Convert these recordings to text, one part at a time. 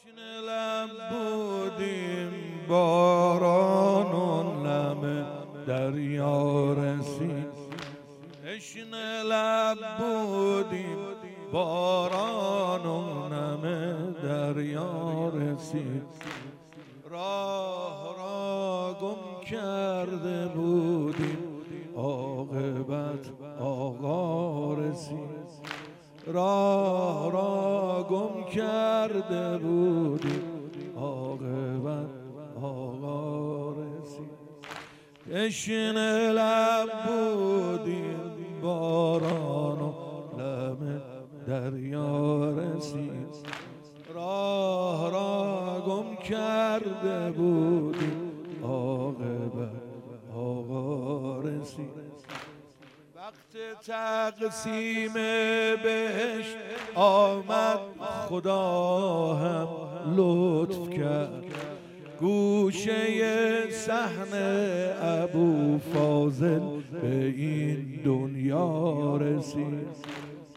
تشنه لب بودیم باران و نم دریا رسید. تشنه لب بودیم باران و نم دریا رسید. راه را گم کرده بودیم عاقبت آقا رسید. راه را گم کرده بودیم عاقبت آقا رسید. تشنه لب بودیم باران و لب دریا رسید. راه را گم کرده بودیم عاقبت آقا رسید. وقت تقسیم بهشت آمد خدا هم لطف کرد. گوشه صحن ابو فاضل به این دنیا رسید.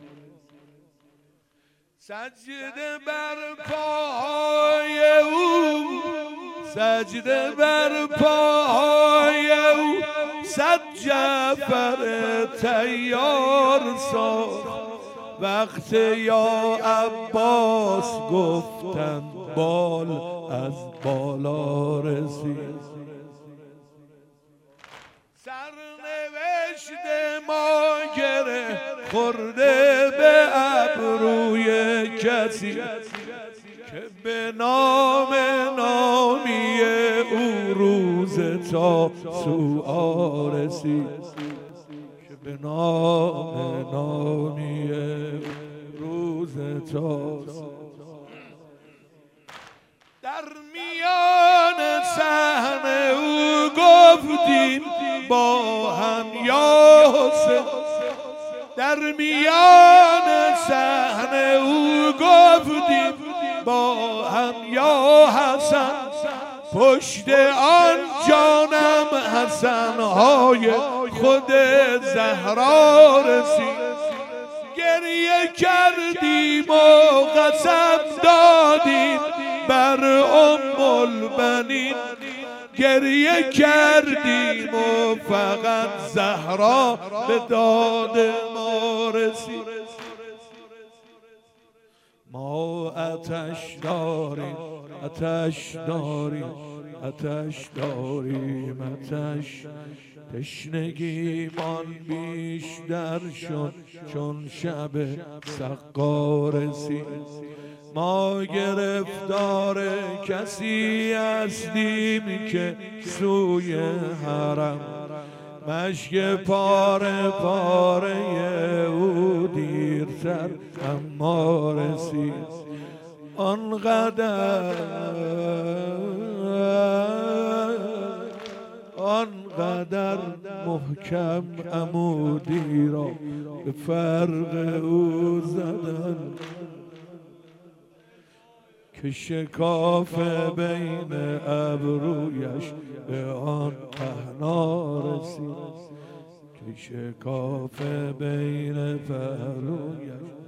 سجده بر پای او، سجده بر پای او، صد جعفر تیار ساخت. وقت یا عباس گفتند بال از بالا رسید. سرنوشت ما گره خورده به ابروی کسی که به نام نامی او روز تاسوعا رسید. که به نام نامی روز تاسوعا. در میان صحن او گفتیم با هم یا حسین. در میان صحن او گفتیم با هم یا حسن. پشت آن جانم حسنهای خود زهرا رسید. گریه کردیم و قسم دادیم بر ام البنین. گریه کردیم و فقط زهرا به داد ما رسید. ما آتش داریم، آتش داریم، آتش داریم، آتش. تشنگیمان بیشتر شد چون شب سقا رسید. ما گرفتار کسی هستیم که سوی حرم مشک پاره پاره او دیرتر اما رسید. آنقدر محکم عمودی را به فرق او زدن که شکاف بین ابرویش به آن پهنا رسید. که شکاف بین پهلویش